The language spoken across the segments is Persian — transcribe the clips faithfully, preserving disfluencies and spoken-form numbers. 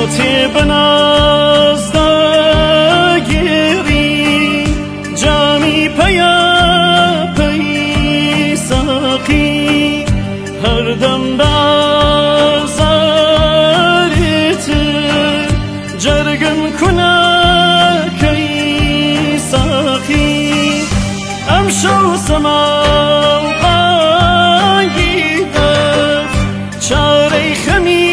تێ بەنازداگیری جامی پەیە پەی ساقی هەردەم بازارێتر جەرگم کونەکەی ساقی ئەم شەو سەما و بانگی دەف چارەی خەمی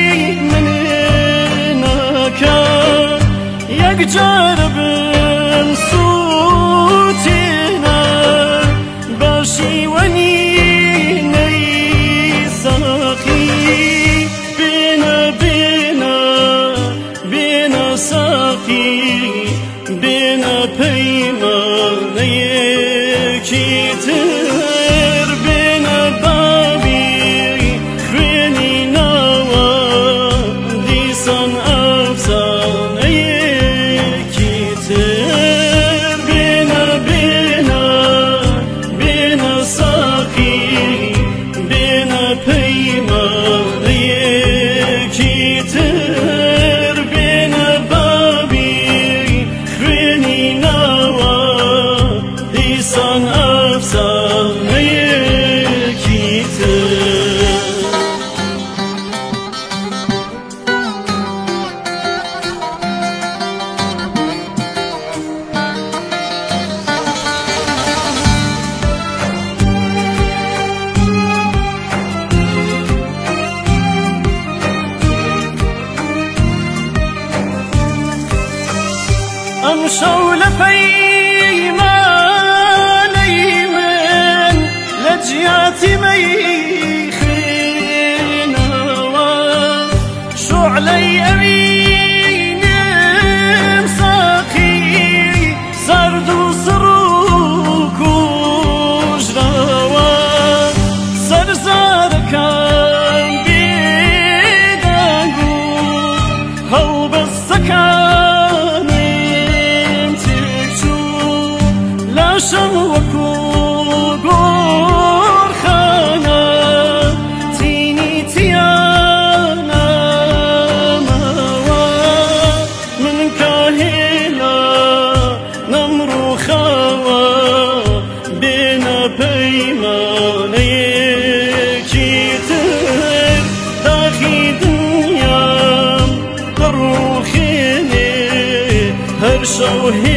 یەکجارە بم سووتێنە باشیوەنی نەی ساقی بێنە بێنە بێنە ساقی بێنە پەیمانەیەکی تر بێنە بابی خوێنی ناوە دیسان ئەفسانەیە ئەم شەو لە پەیمانەی من لە جیاتی مەیخێنەوە شوعلەی ئەوینم ساقی سەرد و سڕووک و کوژراوە سەرزارەکان بێدەنگ و هەڵبەستەکان لاشم وەکو گۆڕخانە تینی تیانەمەوە من کاهێلا نەمڕووخاوە بێنە پەیمانەیەکی تر داخی دنیام دەڕووخێنێ هەر شەو